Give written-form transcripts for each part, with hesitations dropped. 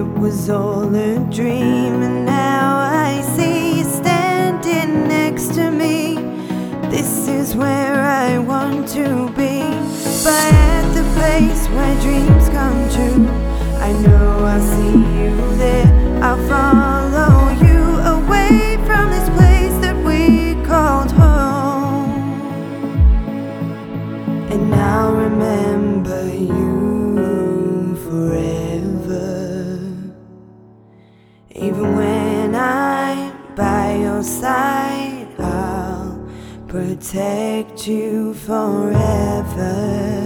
it was all a dream, and now I see you standing next to me. This is where I want to be, but at the place where dreams come true. I know I'll see you there. I'll follow you away from this place that we called home, and I'll remember you forever. Even when I'm by your side, I'll protect you forever.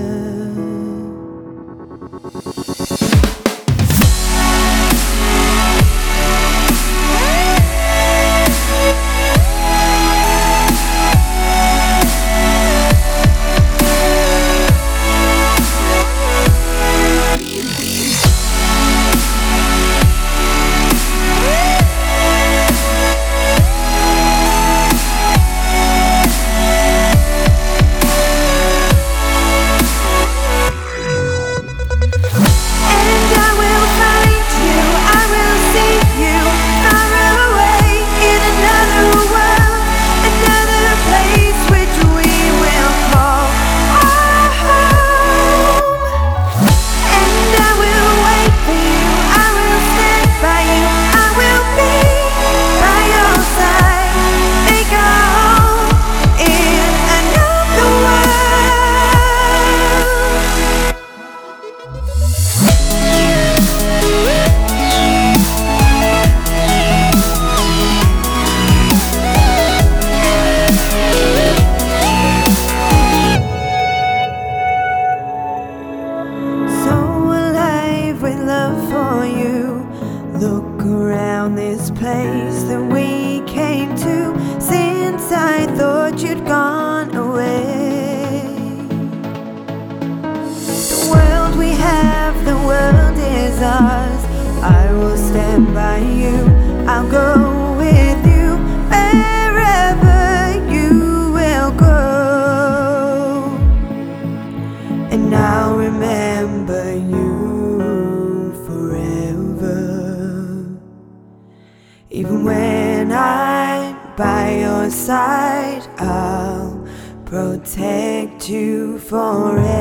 Look around this place that we came to, since I thought you'd gone away. The world we have, the world is ours. I will stand by you, I'll go with you wherever you will go, and I'll remember you forever. Even when I'm by your side, I'll protect you forever.